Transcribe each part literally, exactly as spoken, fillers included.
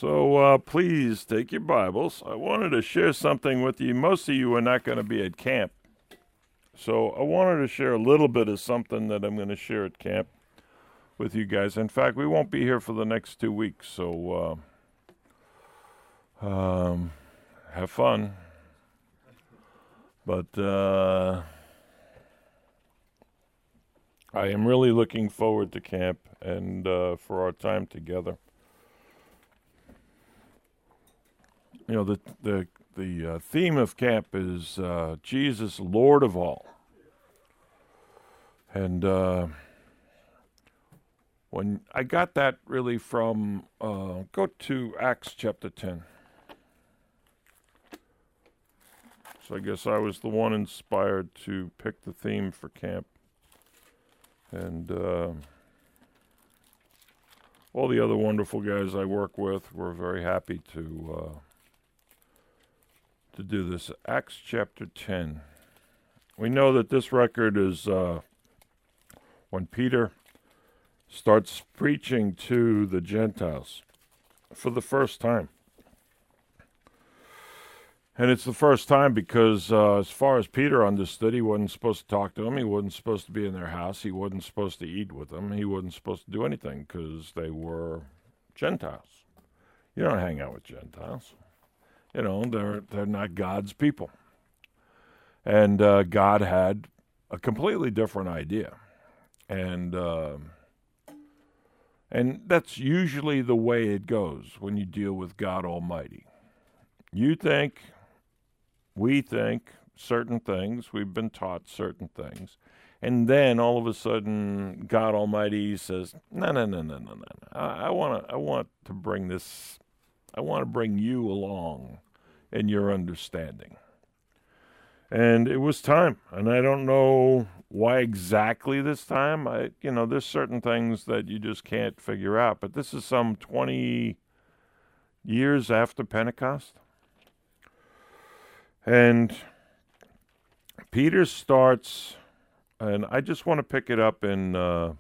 So uh, please take your Bibles. I wanted to share something with you. Most of you are not going to be at camp. So I wanted to share a little bit of something that I'm going to share at camp with you guys. In fact, we won't be here for the next two weeks. So uh, um, have fun. But uh, I am really looking forward to camp and uh, for our time together. You know, the the the uh, theme of camp is uh, Jesus, Lord of all. And uh, when I got that really from, uh, go to Acts chapter ten. So I guess I was the one inspired to pick the theme for camp. And uh, all the other wonderful guys I work with were very happy to uh, to do this. Acts chapter ten. We know that this record is uh, when Peter starts preaching to the Gentiles for the first time. And it's the first time because uh, as far as Peter understood, he wasn't supposed to talk to them. He wasn't supposed to be in their house. He wasn't supposed to eat with them. He wasn't supposed to do anything because they were Gentiles. You don't hang out with Gentiles. You know, they're they're not God's people. And uh, God had a completely different idea. And uh, and that's usually the way it goes when you deal with God Almighty. You think, we think certain things, we've been taught certain things, and then all of a sudden God Almighty says, no, no, no, no, no, no. I, I want to I want to bring this, I want to bring you along in your understanding. And it was time, and I don't know why exactly this time. I, you know, there's certain things that you just can't figure out, but this is some twenty years after Pentecost. And Peter starts, and I just want to pick it up in uh,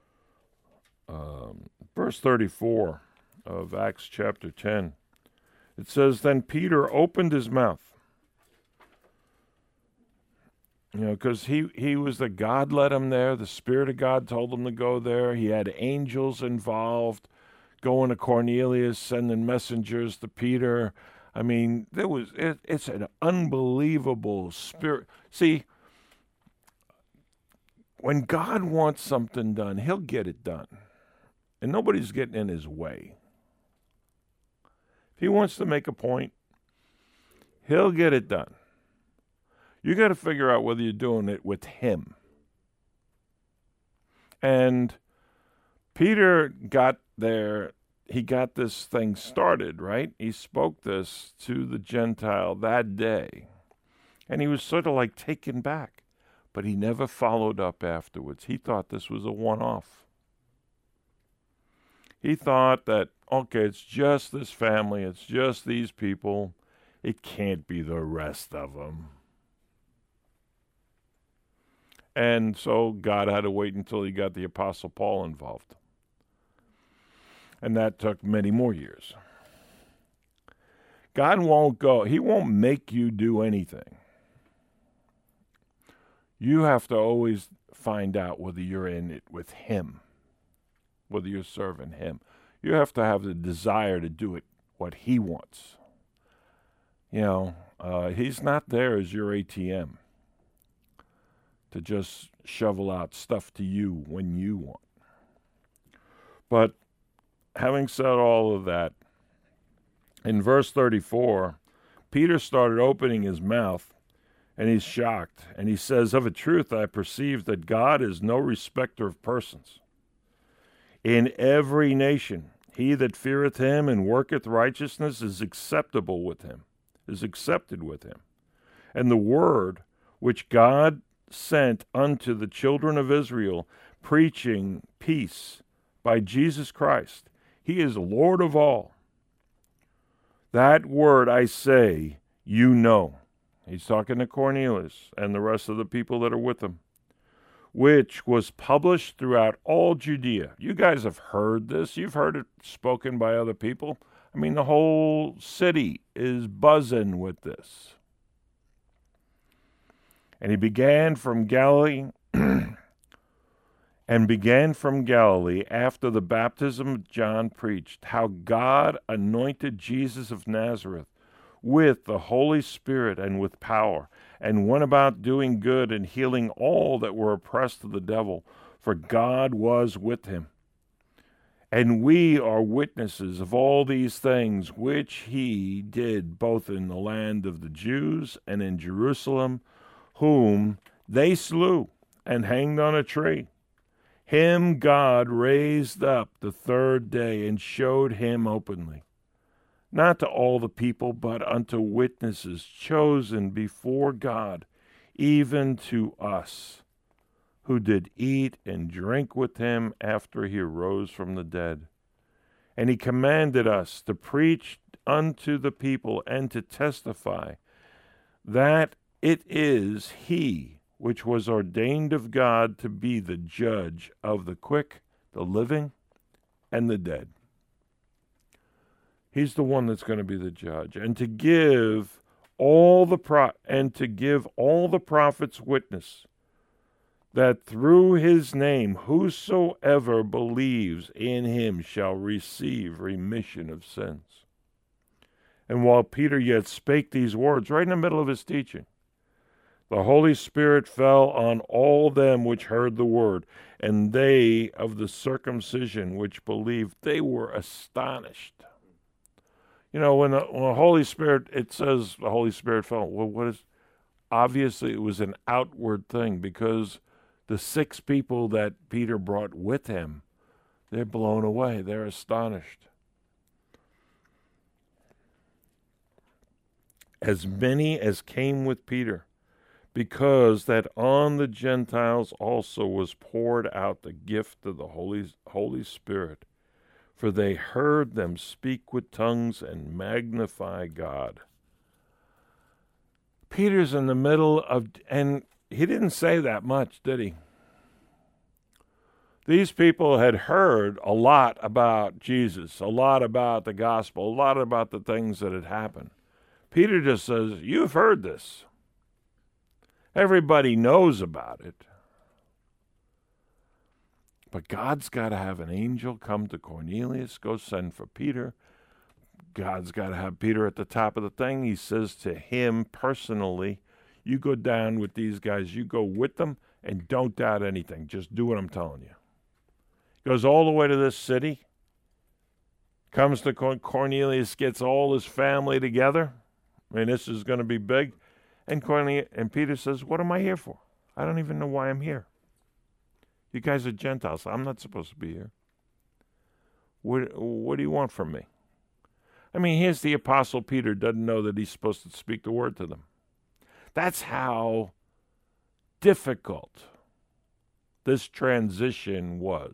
um, verse thirty-four of Acts chapter ten. It says, then Peter opened his mouth. You know, because he, he was the God led him there. The Spirit of God told him to go there. He had angels involved, going to Cornelius, sending messengers to Peter. I mean, there was it, it's an unbelievable spirit. See, when God wants something done, he'll get it done. And nobody's getting in his way. If he wants to make a point, he'll get it done. You got to figure out whether you're doing it with him. And Peter got there, he got this thing started, right? He spoke this to the Gentile that day. And he was sort of like taken back. But he never followed up afterwards. He thought this was a one-off. He thought that, okay, it's just this family, it's just these people. It can't be the rest of them. And so God had to wait until he got the Apostle Paul involved. And that took many more years. God won't go, he won't make you do anything. You have to always find out whether you're in it with him, whether you're serving him. You have to have the desire to do it what he wants. You know, uh, he's not there as your A T M to just shovel out stuff to you when you want. But having said all of that, in verse thirty-four, Peter started opening his mouth, and he's shocked. And he says, of a truth, I perceive that God is no respecter of persons. In every nation, he that feareth him and worketh righteousness is acceptable with him, is accepted with him. And the word which God sent unto the children of Israel, preaching peace by Jesus Christ, he is Lord of all. That word I say, you know. He's talking to Cornelius and the rest of the people that are with him. Which was published throughout all Judea. You guys have heard this. You've heard it spoken by other people. I mean, the whole city is buzzing with this. And he began from Galilee, and began from Galilee after the baptism of John preached, how God anointed Jesus of Nazareth with the Holy Spirit and with power, and went about doing good and healing all that were oppressed of the devil, for God was with him. And we are witnesses of all these things which he did both in the land of the Jews and in Jerusalem, whom they slew and hanged on a tree. Him God raised up the third day and showed him openly, not to all the people, but unto witnesses chosen before God, even to us, who did eat and drink with him after he arose from the dead. And he commanded us to preach unto the people and to testify that it is he which was ordained of God to be the judge of the quick, the living, and the dead. He's the one that's going to be the judge, and to give all the pro- and to give all the prophets witness that through his name whosoever believes in him shall receive remission of sins. And while Peter yet spake these words, right in the middle of his teaching, the Holy Spirit fell on all them which heard the word, and they of the circumcision which believed, they were astonished. You know, when the, when the Holy Spirit, it says the Holy Spirit fell. Well, what is? Obviously, it was an outward thing, because the six people that Peter brought with him, they're blown away. They're astonished. As many as came with Peter, because that on the Gentiles also was poured out the gift of the Holy, Holy Spirit, for they heard them speak with tongues and magnify God. Peter's in the middle of, and he didn't say that much, did he? These people had heard a lot about Jesus, a lot about the gospel, a lot about the things that had happened. Peter just says, you've heard this. Everybody knows about it. But God's got to have an angel come to Cornelius, go send for Peter. God's got to have Peter at the top of the thing. He says to him personally, you go down with these guys, you go with them, and don't doubt anything. Just do what I'm telling you. Goes all the way to this city, comes to Cornelius, gets all his family together. I mean, this is going to be big. And Cornelius, and Peter says, what am I here for? I don't even know why I'm here. You guys are Gentiles. I'm not supposed to be here. What, what do you want from me? I mean, here's the Apostle Peter, doesn't know that he's supposed to speak the word to them. That's how difficult this transition was.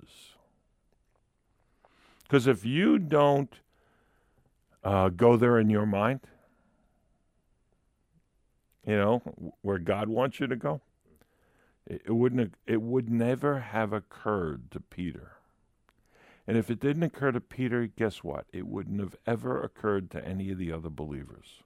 Because if you don't uh, go there in your mind, you know, where God wants you to go, it, it wouldn't have, it would never have occurred to Peter. And if it didn't occur to Peter, guess what? It wouldn't have ever occurred to any of the other believers.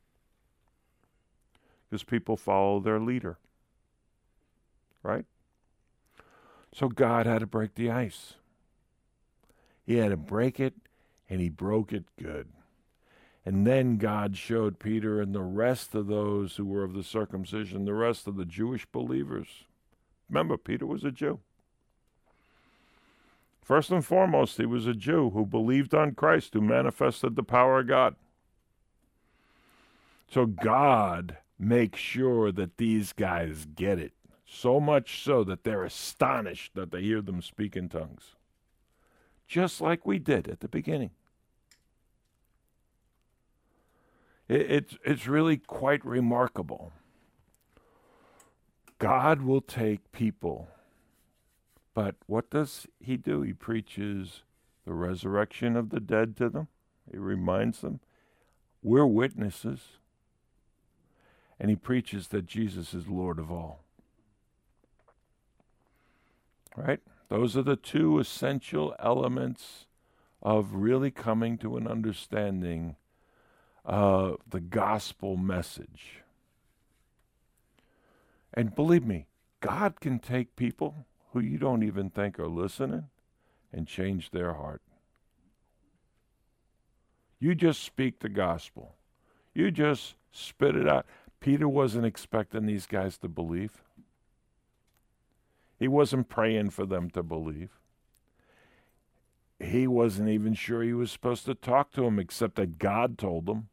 Because people follow their leader. Right? So God had to break the ice. He had to break it, and he broke it good. And then God showed Peter and the rest of those who were of the circumcision, the rest of the Jewish believers. Remember, Peter was a Jew. First and foremost, he was a Jew who believed on Christ, who manifested the power of God. So God makes sure that these guys get it, so much so that they're astonished that they hear them speak in tongues, just like we did at the beginning. It, it's, it's really quite remarkable. God will take people, but what does he do? He preaches the resurrection of the dead to them. He reminds them, we're witnesses. And he preaches that Jesus is Lord of all. Right? Those are the two essential elements of really coming to an understanding of the gospel message. And believe me, God can take people who you don't even think are listening and change their heart. You just speak the gospel. You just spit it out. Peter wasn't expecting these guys to believe. He wasn't praying for them to believe. He wasn't even sure he was supposed to talk to them, except that God told him.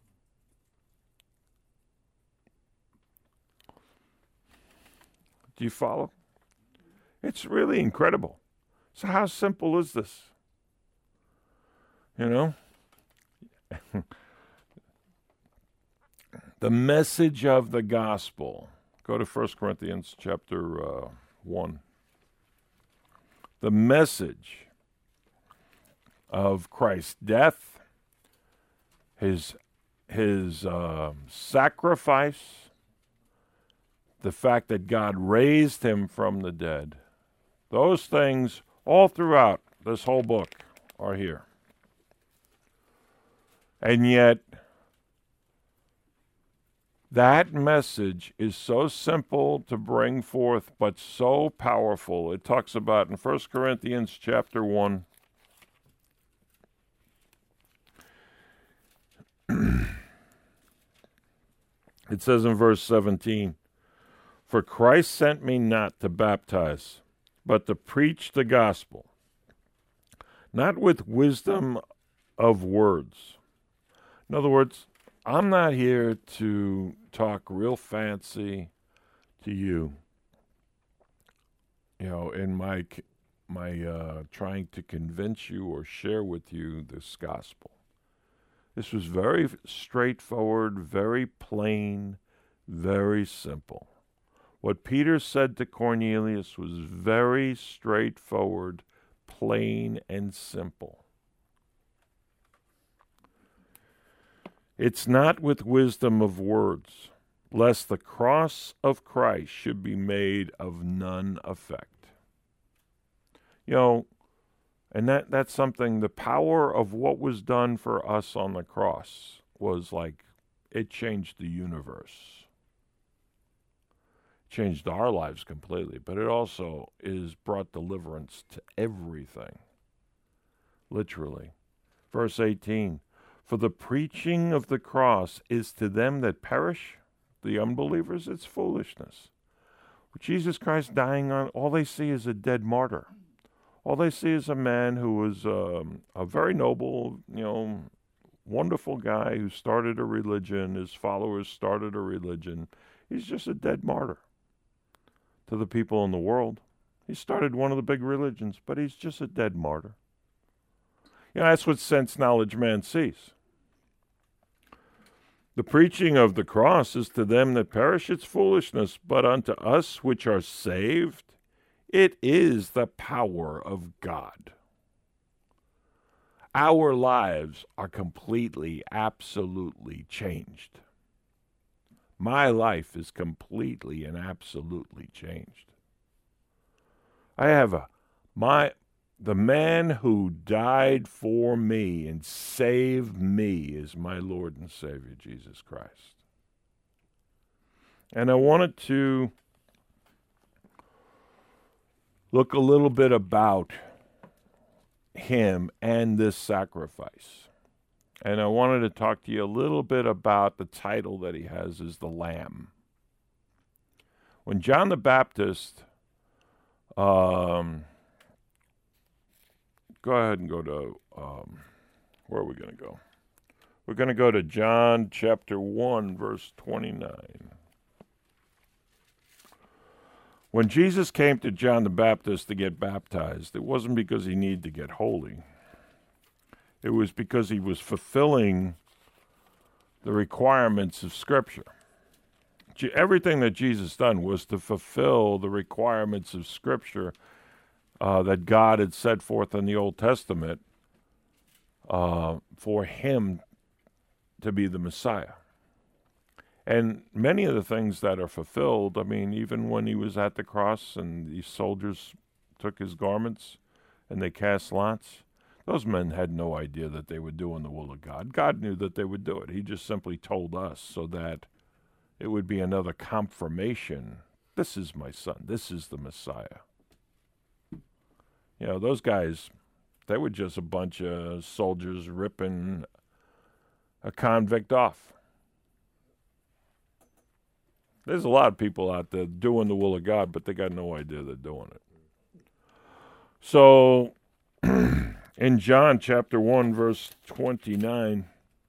Do you follow? It's really incredible. So how simple is this? You know? The message of the gospel. Go to First Corinthians chapter uh, one. The message of Christ's death, his, his uh, sacrifice, the fact that God raised him from the dead. Those things all throughout this whole book are here. And yet, that message is so simple to bring forth, but so powerful. It talks about in First Corinthians chapter one, it says in verse seventeen, "For Christ sent me not to baptize, but to preach the gospel, not with wisdom of words." In other words, I'm not here to talk real fancy to you, you know, in my my uh, trying to convince you or share with you this gospel. This was very straightforward, very plain, very simple. What Peter said to Cornelius was very straightforward, plain, and simple. It's not with wisdom of words, lest the cross of Christ should be made of none effect. You know, and that, that's something, the power of what was done for us on the cross was like, it changed the universe. It changed our lives completely, but it also is brought deliverance to everything. Literally. Verse eighteen, "For the preaching of the cross is to them that perish," the unbelievers, "it's foolishness." Jesus Christ dying on, all they see is a dead martyr. All they see is a man who was um, a very noble, you know, wonderful guy who started a religion. His followers started a religion. He's just a dead martyr to the people in the world. He started one of the big religions, but he's just a dead martyr. You know, that's what sense knowledge man sees. "The preaching of the cross is to them that perish, it's foolishness, but unto us which are saved, it is the power of God." Our lives are completely, absolutely changed. My life is completely and absolutely changed. I have a, my, the man who died for me and saved me is my Lord and Savior, Jesus Christ. And I wanted to look a little bit about him and this sacrifice. And I wanted to talk to you a little bit about the title that he has is the Lamb. When John the Baptist, um, go ahead and go to, um, where are we going to go? We're going to go to John chapter one, verse twenty-nine. When Jesus came to John the Baptist to get baptized, it wasn't because he needed to get holy. It was because he was fulfilling the requirements of Scripture. Everything that Jesus done was to fulfill the requirements of Scripture uh, that God had set forth in the Old Testament uh, for him to be the Messiah. And many of the things that are fulfilled, I mean, even when he was at the cross and the soldiers took his garments and they cast lots, Those men had no idea that they were doing the will of God. God knew that they would do it. He just simply told us so that it would be another confirmation. This is my son. This is the Messiah. You know, those guys, they were just a bunch of soldiers ripping a convict off. There's a lot of people out there doing the will of God, but they got no idea they're doing it. So, in John chapter one, verse twenty-nine,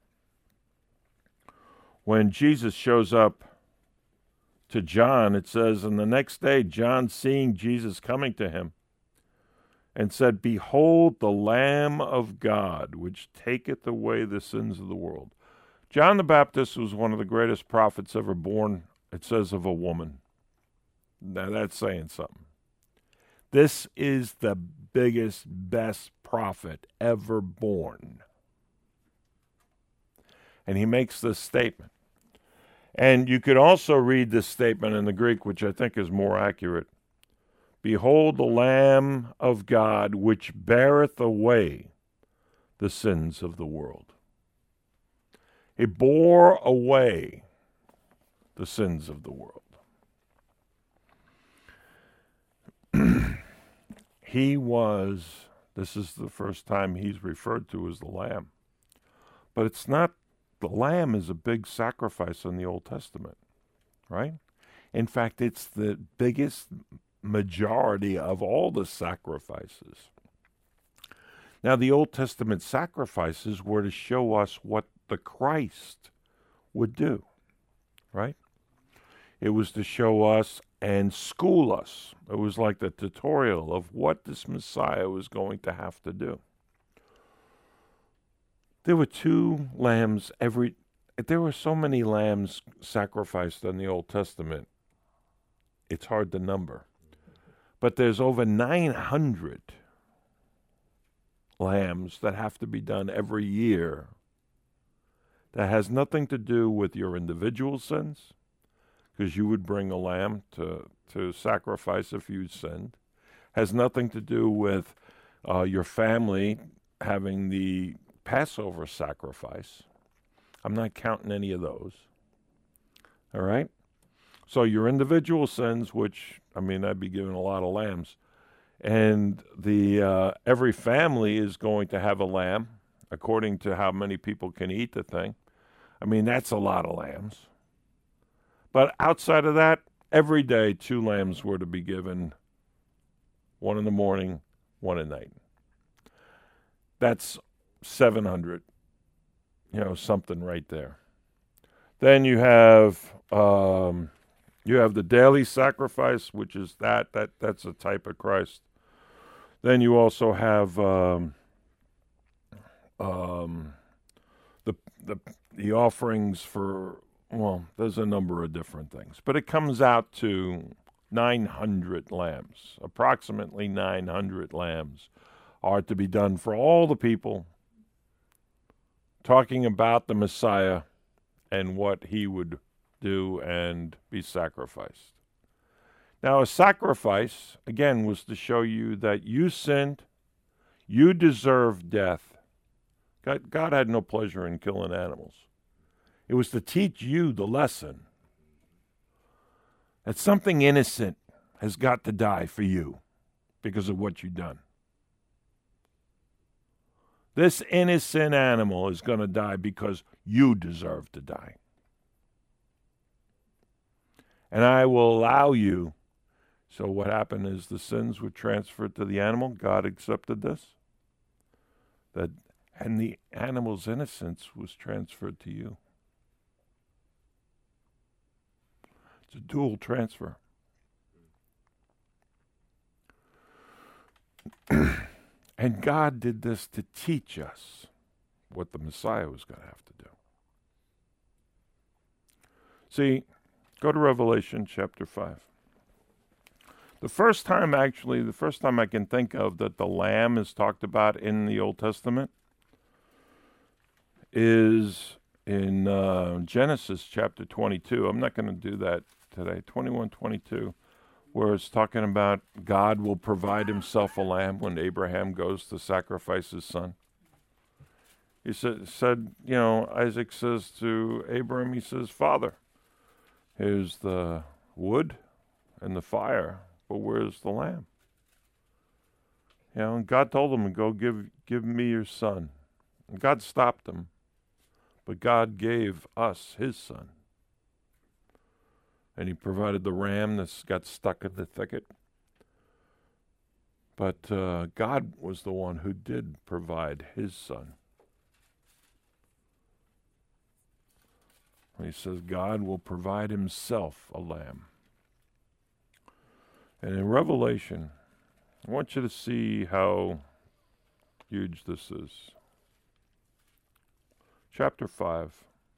when Jesus shows up to John, it says, "And the next day, John, seeing Jesus coming to him, and said, Behold the Lamb of God, which taketh away the sins of the world." John the Baptist was one of the greatest prophets ever born, it says, of a woman. Now that's saying something. This is the biggest, best prophet ever born. And he makes this statement. And you could also read this statement in the Greek, which I think is more accurate. Behold the Lamb of God, which beareth away the sins of the world. He bore away the sins of the world. He was, this is the first time he's referred to as the Lamb. But it's not, the Lamb is a big sacrifice in the Old Testament, right? In fact, it's the biggest majority of all the sacrifices. Now, the Old Testament sacrifices were to show us what the Christ would do, right? It was to show us and school us. It was like the tutorial of what this Messiah was going to have to do. There were two lambs every, there were so many lambs sacrificed in the Old Testament, it's hard to number. But there's over nine hundred lambs that have to be done every year. That has nothing to do with your individual sins, because you would bring a lamb to, to sacrifice if you sinned. Has nothing to do with uh, your family having the Passover sacrifice. I'm not counting any of those. All right? So your individual sins, which, I mean, I'd be giving a lot of lambs. And the uh, every family is going to have a lamb, according to how many people can eat the thing. I mean, that's a lot of lambs. But outside of that, every day two lambs were to be given, one in the morning, one at night. That's seven hundred, you know, something right there. Then you have um, you have the daily sacrifice, which is that that that's a type of Christ. Then you also have um, um, the the the offerings for, well, there's a number of different things, but it comes out to nine hundred lambs. Approximately nine hundred lambs are to be done for all the people, talking about the Messiah and what he would do and be sacrificed. Now, a sacrifice, again, was to show you that you sinned, you deserved death. God, God had no pleasure in killing animals. It was to teach you the lesson that something innocent has got to die for you because of what you've done. This innocent animal is going to die because you deserve to die. And I will allow you. So what happened is the sins were transferred to the animal. God accepted this. That, and the animal's innocence was transferred to you. It's a dual transfer. And God did this to teach us what the Messiah was going to have to do. See, go to Revelation chapter five. The first time, actually, the first time I can think of that the Lamb is talked about in the Old Testament is in uh, Genesis chapter twenty-two. I'm not going to do that today. twenty-one, twenty-two, where it's talking about God will provide himself a lamb when Abraham goes to sacrifice his son. He said, said, you know, Isaac says to Abraham, he says, Father, here's the wood and the fire, but where's the lamb? You know, and God told him, go give, give me your son. And God stopped him, but God gave us his son. And he provided the ram that's got stuck in the thicket. But uh, God was the one who did provide his son. He says God will provide himself a lamb. And in Revelation, I want you to see how huge this is. Chapter five.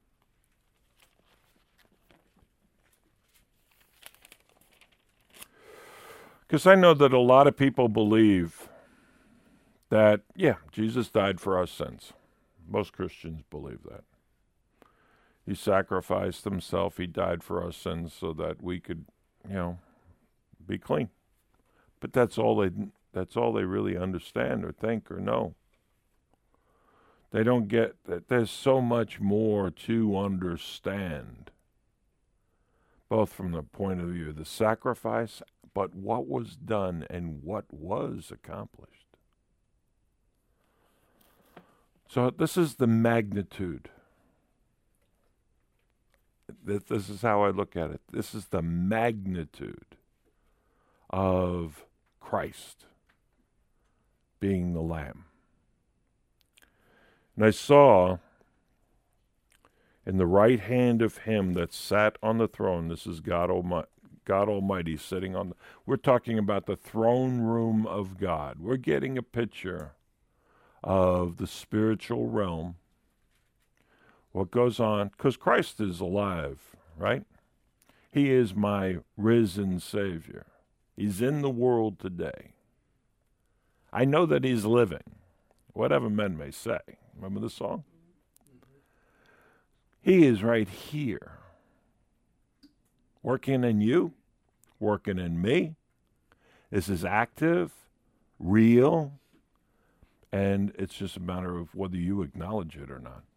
Because I know that a lot of people believe that, yeah, Jesus died for our sins. Most Christians believe that. He sacrificed himself. He died for our sins so that we could, you know, be clean. But that's all they that's all they really understand or think or know. They don't get that there's so much more to understand, both from the point of view of the sacrifice, but what was done and what was accomplished. So this is the magnitude. This is how I look at it. This is the magnitude of Christ being the Lamb. And I saw in the right hand of him that sat on the throne, this is God Almighty, God Almighty sitting on the, we're talking about the throne room of God. We're getting a picture of the spiritual realm. What goes on, because Christ is alive, right? He is my risen Savior. He's in the world today. I know that he's living, whatever men may say. Remember the song? He is right here, working in you, working in me. This is active, real, and it's just a matter of whether you acknowledge it or not.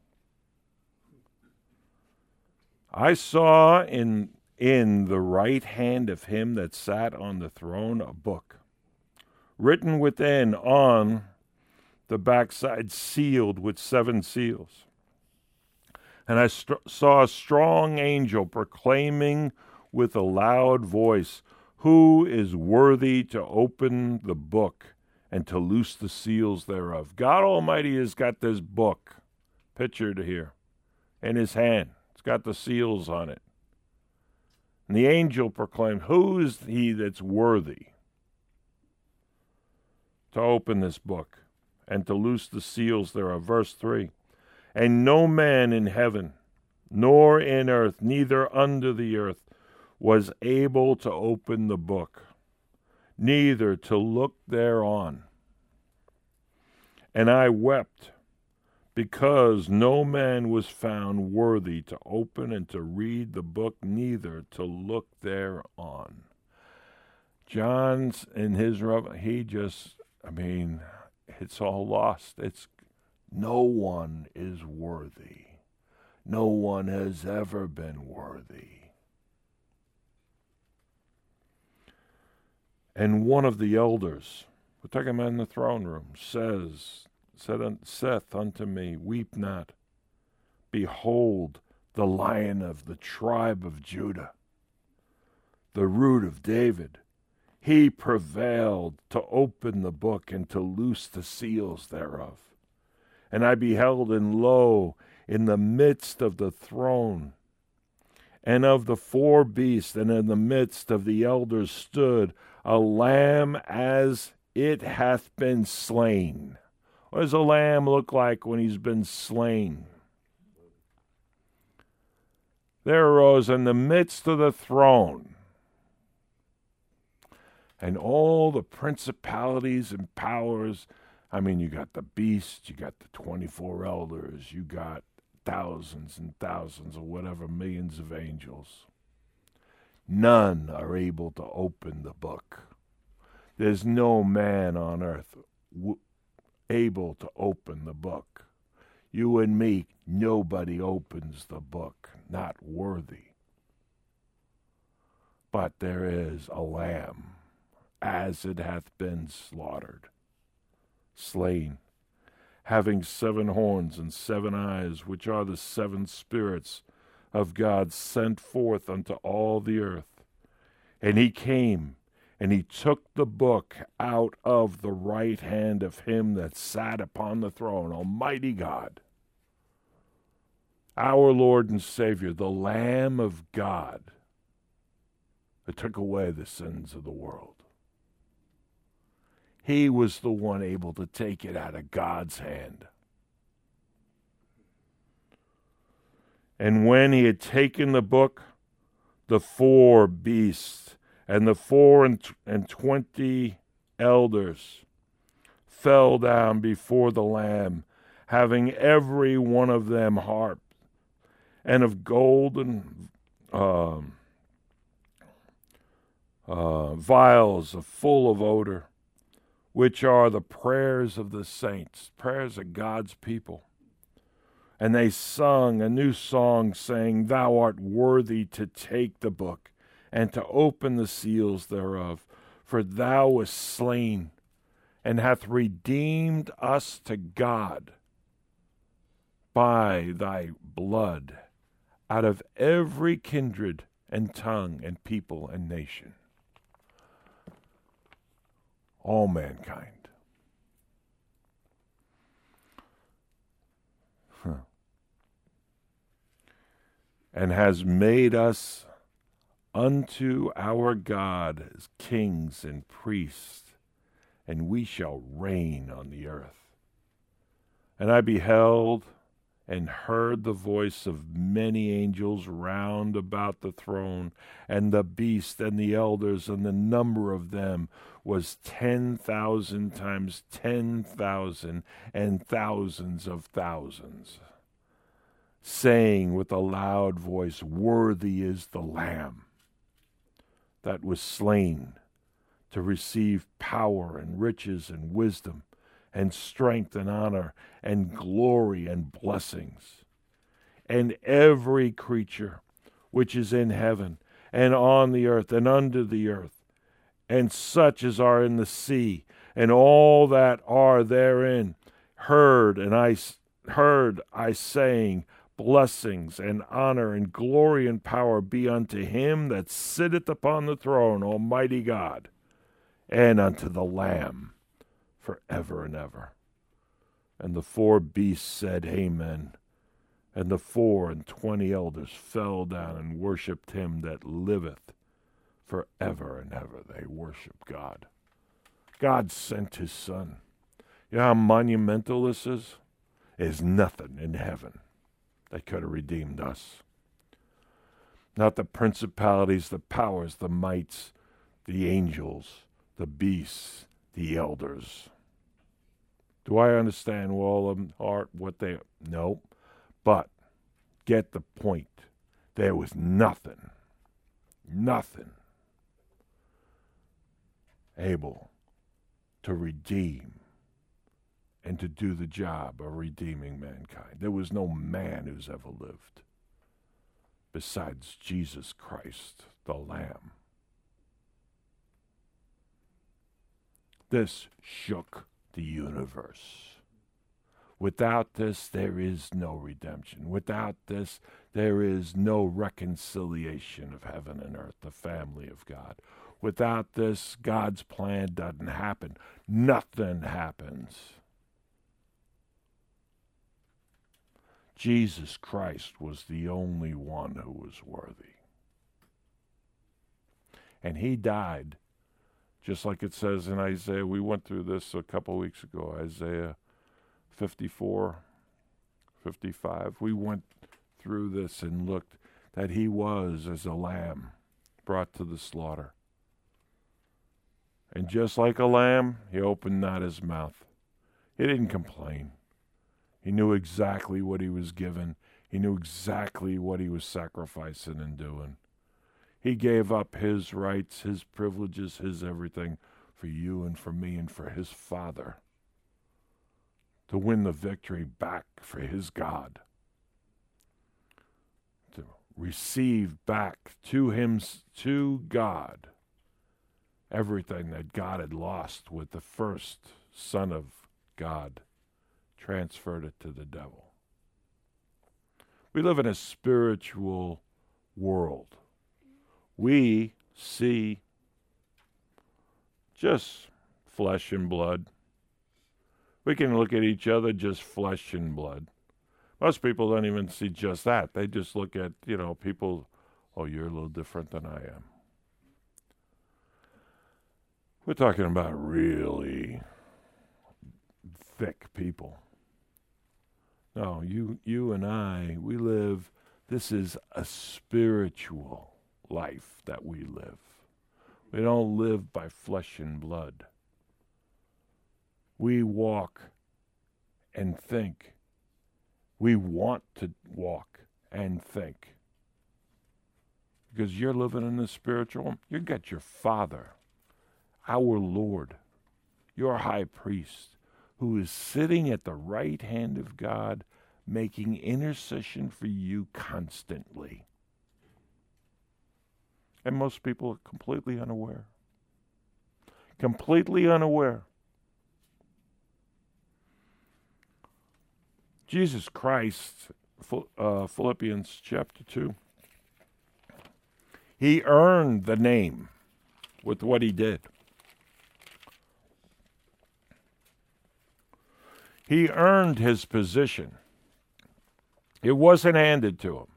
I saw in in the right hand of him that sat on the throne a book, written within on the backside, sealed with seven seals. And I st- saw a strong angel proclaiming with a loud voice, "Who is worthy to open the book and to loose the seals thereof?" God Almighty has got this book pictured here in his hand. It's got the seals on it. And the angel proclaimed, "Who is he that's worthy to open this book and to loose the seals thereof?" Verse three. "And no man in heaven, nor in earth, neither under the earth, was able to open the book, neither to look thereon. And I wept, because no man was found worthy to open and to read the book, neither to look thereon." John's in his revelation, he just, I mean, it's all lost. It's no one is worthy. No one has ever been worthy. And one of the elders, we're talking about in the throne room, says, said, saith unto me, "Weep not. Behold, the Lion of the tribe of Judah, the Root of David, he prevailed to open the book and to loose the seals thereof. And I beheld, and lo, in the midst of the throne, and of the four beasts, and in the midst of the elders stood a lamb as it hath been slain." What does a lamb look like when he's been slain? There arose in the midst of the throne, and all the principalities and powers. I mean, you got the beast, you got the twenty-four elders, you got thousands and thousands or whatever, millions of angels. None are able to open the book. There's no man on earth w- able to open the book. You and me, nobody opens the book, not worthy. But there is a lamb, as it hath been slaughtered, slain, having seven horns and seven eyes, which are the seven spirits of God sent forth unto all the earth. And he came, and he took the book out of the right hand of him that sat upon the throne, Almighty God, our Lord and Savior, the Lamb of God, that took away the sins of the world. He was the one able to take it out of God's hand. And when he had taken the book, the four beasts and the four and, t- and twenty elders fell down before the Lamb, having every one of them harp and of golden um, uh, vials of full of odor, which are the prayers of the saints, prayers of God's people. And they sung a new song, saying, Thou art worthy to take the book and to open the seals thereof, for thou wast slain and hath redeemed us to God by thy blood out of every kindred and tongue and people and nation. All mankind. Huh. And has made us unto our God as kings and priests, and we shall reign on the earth. And I beheld and heard the voice of many angels round about the throne, and the beast and the elders, and the number of them was ten thousand times ten thousand, and thousands of thousands, saying with a loud voice, Worthy is the Lamb that was slain to receive power and riches and wisdom and strength and honor and glory and blessings. And every creature which is in heaven and on the earth and under the earth, and such as are in the sea, and all that are therein, heard and I heard I saying, Blessings and honor and glory and power be unto him that sitteth upon the throne, Almighty God, and unto the Lamb, forever and ever. And the four beasts said, Amen. And the four and twenty elders fell down and worshipped him that liveth forever and ever. They worship God. God sent his Son. You know how monumental this is? There's nothing in heaven that could have redeemed us. Not the principalities, the powers, the mights, the angels, the beasts, the elders. Do I understand all of them are what they are? No. But get the point. There was nothing, nothing able to redeem and to do the job of redeeming mankind. There was no man who's ever lived besides Jesus Christ, the Lamb. This shook the universe. Without this, there is no redemption. Without this, there is no reconciliation of heaven and earth, the family of God. Without this, God's plan doesn't happen. Nothing happens. Jesus Christ was the only one who was worthy. And he died, just like it says in Isaiah. We went through this a couple weeks ago, Isaiah fifty-four, fifty-five. We went through this and looked that he was as a lamb brought to the slaughter. And just like a lamb, he opened not his mouth. He didn't complain. He knew exactly what he was given. He knew exactly what he was sacrificing and doing. He gave up his rights, his privileges, his everything for you and for me and for his Father to win the victory back for his God, to receive back to him, to God, everything that God had lost with the first Son of God, transferred it to the devil. We live in a spiritual world. We see just flesh and blood. We can look at each other just flesh and blood. Most people don't even see just that. They just look at, you know, people, oh, you're a little different than I am. We're talking about really thick people. No, you you and I, we live, this is a spiritual life that we live. We don't live by flesh and blood. We walk and think. We want to walk and think. Because you're living in the spiritual, you've got your Father, our Lord, your high priest, who is sitting at the right hand of God, making intercession for you constantly. And most people are completely unaware. Completely unaware. Jesus Christ, uh, Philippians chapter two, he earned the name with what he did. He earned his position. It wasn't handed to him.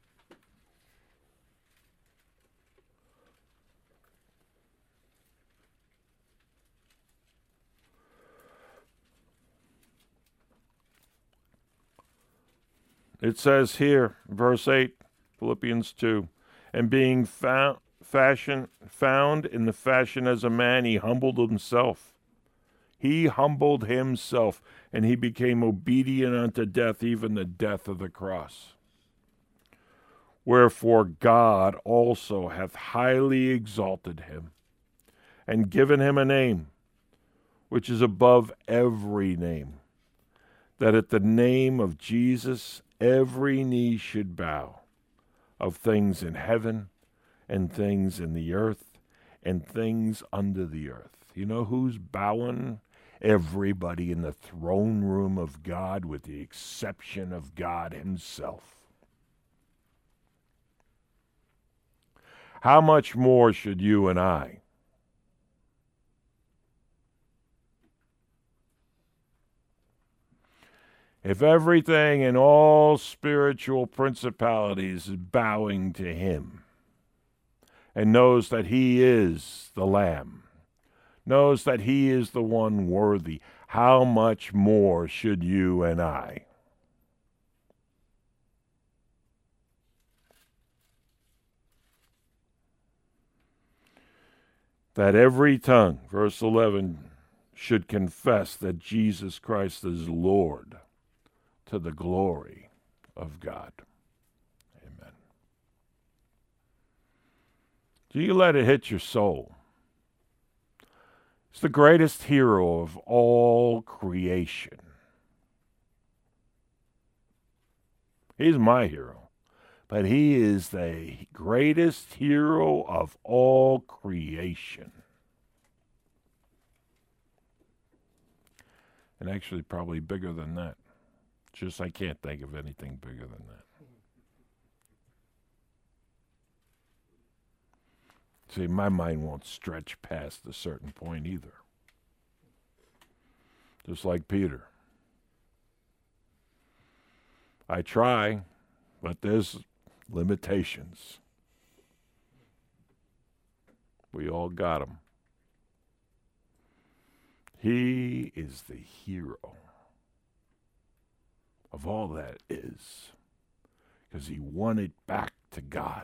It says here, verse eight, Philippians two, and being found, fashion, found in the fashion as a man, he humbled himself. He humbled himself, and he became obedient unto death, even the death of the cross. Wherefore God also hath highly exalted him, and given him a name, which is above every name, that at the name of Jesus every knee should bow, of things in heaven, and things in the earth, and things under the earth. You know who's bowing? Everybody in the throne room of God, with the exception of God himself. How much more should you and I? If everything in all spiritual principalities is bowing to him and knows that he is the Lamb, knows that he is the one worthy, how much more should you and I? That every tongue, verse eleven, should confess that Jesus Christ is Lord, to the glory of God. Amen. Do you let it hit your soul? He's the greatest hero of all creation. He's my hero, but he is the greatest hero of all creation. And actually probably bigger than that. Just I can't think of anything bigger than that. See, my mind won't stretch past a certain point either. Just like Peter. I try, but there's limitations. We all got them. He is the hero of all that is, because he won it back to God.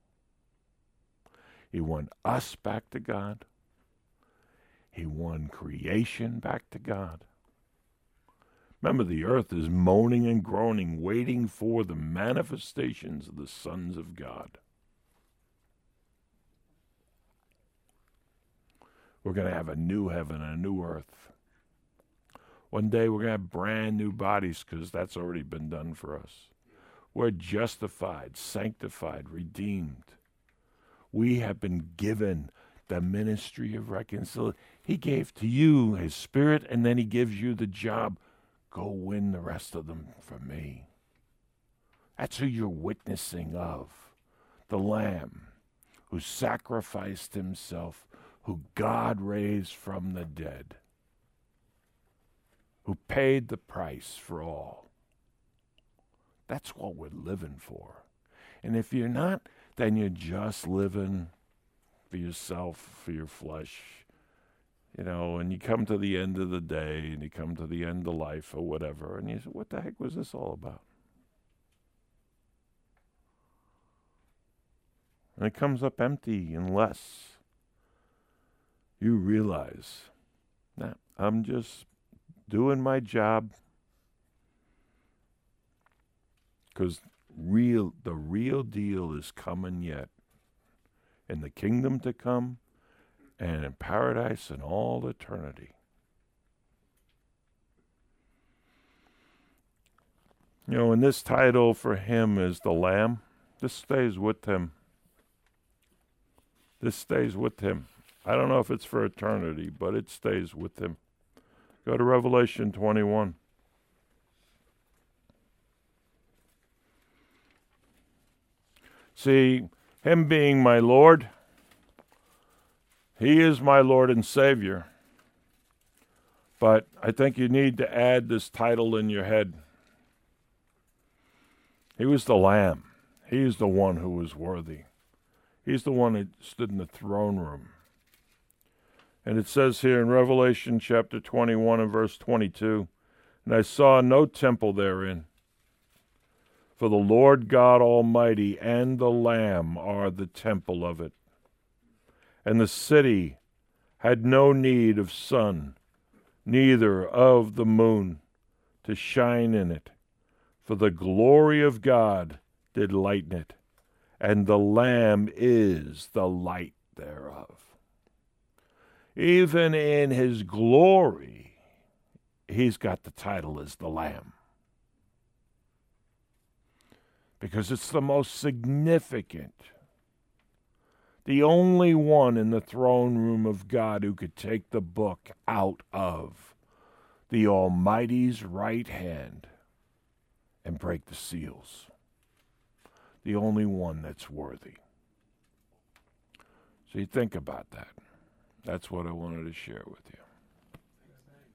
He won us back to God. He won creation back to God. Remember, the earth is moaning and groaning, waiting for the manifestations of the sons of God. We're going to have a new heaven and a new earth. One day we're going to have brand new bodies because that's already been done for us. We're justified, sanctified, redeemed. We have been given the ministry of reconciliation. He gave to you his Spirit, and then he gives you the job. Go win the rest of them for me. That's who you're witnessing of. The Lamb who sacrificed himself, who God raised from the dead, who paid the price for all. That's what we're living for. And if you're not, then you're just living for yourself, for your flesh. You know, and you come to the end of the day, and you come to the end of life or whatever, and you say, what the heck was this all about? And it comes up empty unless you realize that I'm just doing my job because real, the real deal is coming yet. In the kingdom to come and in paradise and all eternity. You know, and this title for him is the Lamb. This stays with him. This stays with him. I don't know if it's for eternity, but it stays with him. Go to Revelation twenty-one. See, him being my Lord, he is my Lord and Savior. But I think you need to add this title in your head. He was the Lamb. He is the one who was worthy. He's the one that stood in the throne room. And it says here in Revelation chapter twenty-one and verse twenty-two, and I saw no temple therein, for the Lord God Almighty and the Lamb are the temple of it. And the city had no need of sun, neither of the moon, to shine in it, for the glory of God did lighten it, and the Lamb is the light thereof. Even in his glory, he's got the title as the Lamb. Because it's the most significant, the only one in the throne room of God who could take the book out of the Almighty's right hand and break the seals. The only one that's worthy. So you think about that. That's what I wanted to share with you.